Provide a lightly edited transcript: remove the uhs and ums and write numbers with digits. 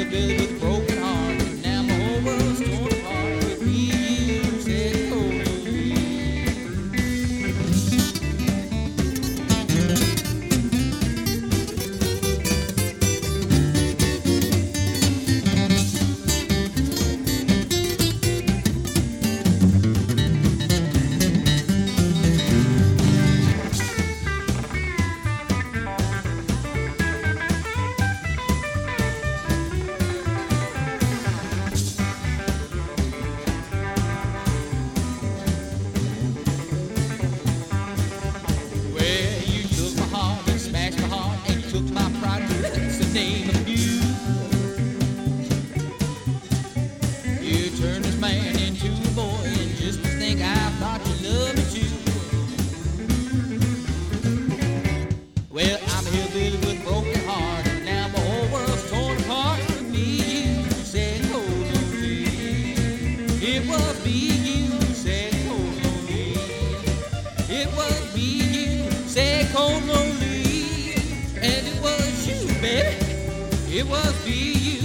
hillbilly with a broken heart. Now my whole world's torn apart. With me, you said coldly. Well, you took my heart and smashed my heart, and you took my pride. That's the name of you. You turned this man into a boy, and just to think I thought you loved me too. Well, I'm a hillbilly with a broken heart, and now my whole world's torn apart. With me, you said hold on me. It was me, you said hold on me. It was me, you said cold lonely, and it was you, baby. It was me, you